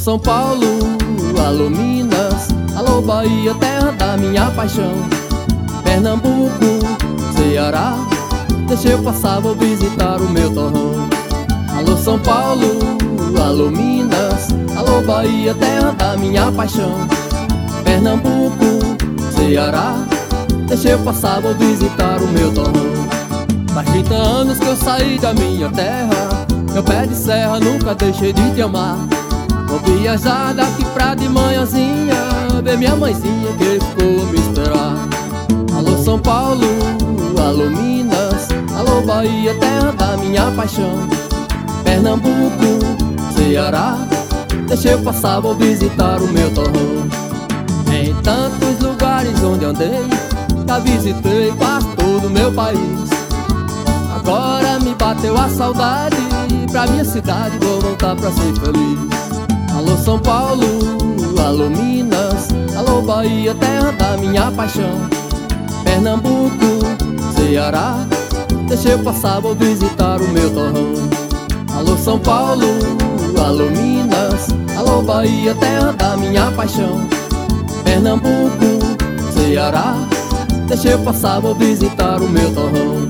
São Paulo, alô Minas, alô Bahia, terra da minha paixão. Pernambuco, Ceará, deixa eu passar, vou visitar o meu torrão. Alô São Paulo, alô Minas, alô Bahia, terra da minha paixão. Pernambuco, Ceará, deixa eu passar, vou visitar o meu torrão. Faz 30 anos que eu saí da minha terra, meu pé de serra nunca deixei de te amar. Vou viajar daqui pra de manhãzinha, ver minha mãezinha que ficou a me esperar. Alô São Paulo, alô Minas, alô Bahia, terra da minha paixão. Pernambuco, Ceará, deixa eu passar, vou visitar o meu torrão. Em tantos lugares onde andei, já visitei quase todo o meu país. Agora me bateu a saudade, pra minha cidade vou voltar pra ser feliz. Alô São Paulo, alô Minas, alô Bahia, terra da minha paixão. Pernambuco, Ceará, deixa eu passar, vou visitar o meu torrão. Alô São Paulo, alô Minas, alô Bahia, terra da minha paixão. Pernambuco, Ceará, deixa eu passar, vou visitar o meu torrão.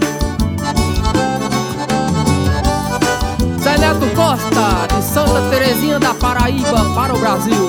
Zé Neto Costa, de Santa Terezinha da Paraíba para o Brasil.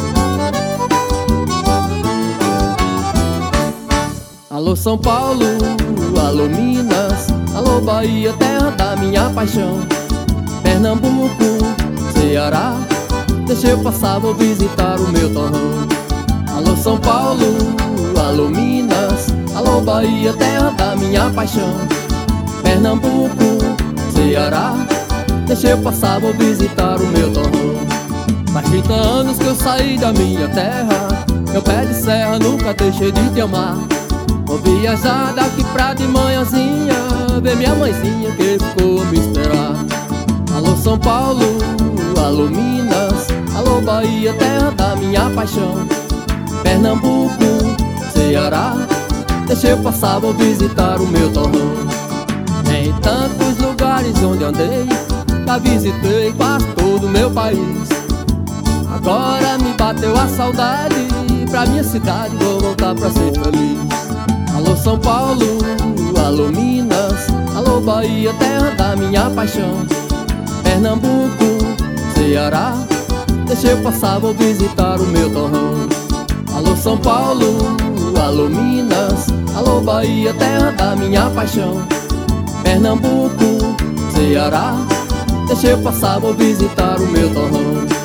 Alô São Paulo, alô Minas, alô Bahia, terra da minha paixão. Pernambuco, Ceará, deixa eu passar, vou visitar o meu torrão. Alô São Paulo, alô Minas, alô Bahia, terra da minha paixão. Pernambuco, Ceará, deixa eu passar, vou visitar o meu torrão. Faz 30 anos que eu saí da minha terra, meu pé de serra nunca deixei de te amar. Vou viajar daqui pra de manhãzinha, ver minha mãezinha que ficou a me esperar. Alô São Paulo, alô Minas, alô Bahia, terra da minha paixão. Pernambuco, Ceará, deixa eu passar, vou visitar o meu torrão. Em tantos lugares onde andei, já visitei quase todo o meu país. Agora me bateu a saudade, pra minha cidade vou voltar pra ser feliz. Alô São Paulo, alô Minas, alô Bahia, terra da minha paixão. Pernambuco, Ceará, deixa eu passar, vou visitar o meu torrão. Alô São Paulo, alô Minas, alô Bahia, terra da minha paixão. Pernambuco, Ceará, deixa eu passar, vou visitar o meu torrão.